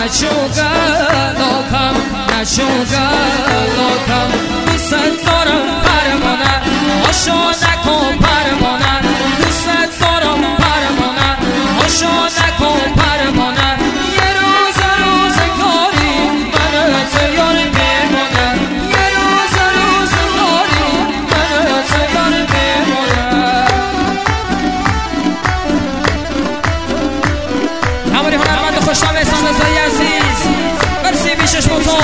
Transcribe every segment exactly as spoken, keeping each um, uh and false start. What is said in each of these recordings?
نشوگه لاکم نشوگه لاکم دوست دارم پروانه آشا نکن پروانه دوست دارم پروانه آشا نکن پروانه یه روز روز کاری من تیار میمونه یه روز روز کاری من تیار میمونه همونی هنرمند خوشنام احسان رضایی عزیز مرسی بیشش بوتون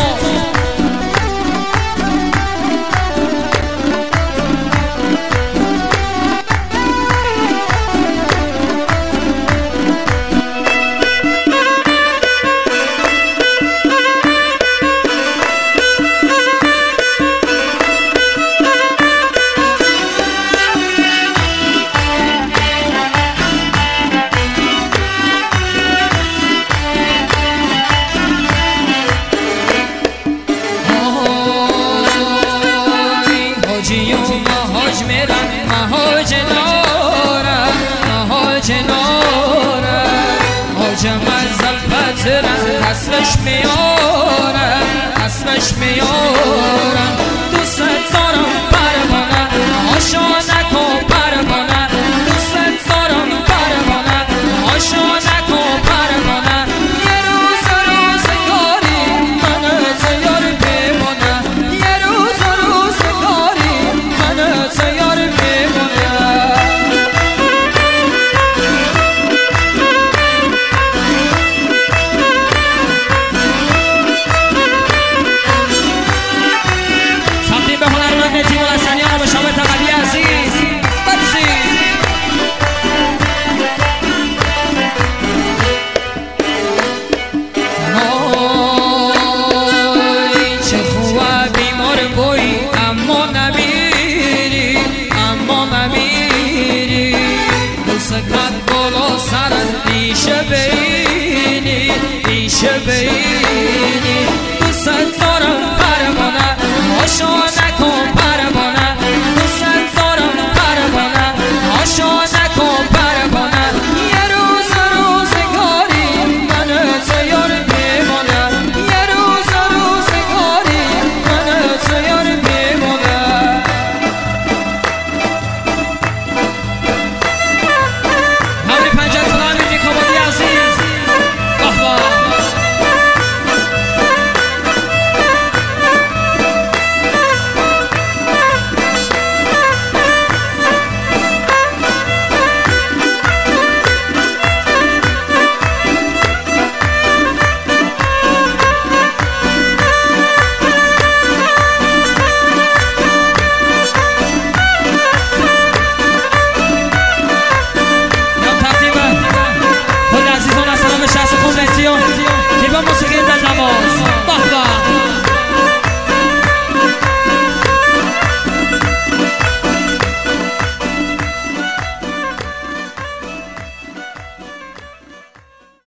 مهاج میرم مهاج نارم مهاج نارم حاجم از الفترم حسرش میاد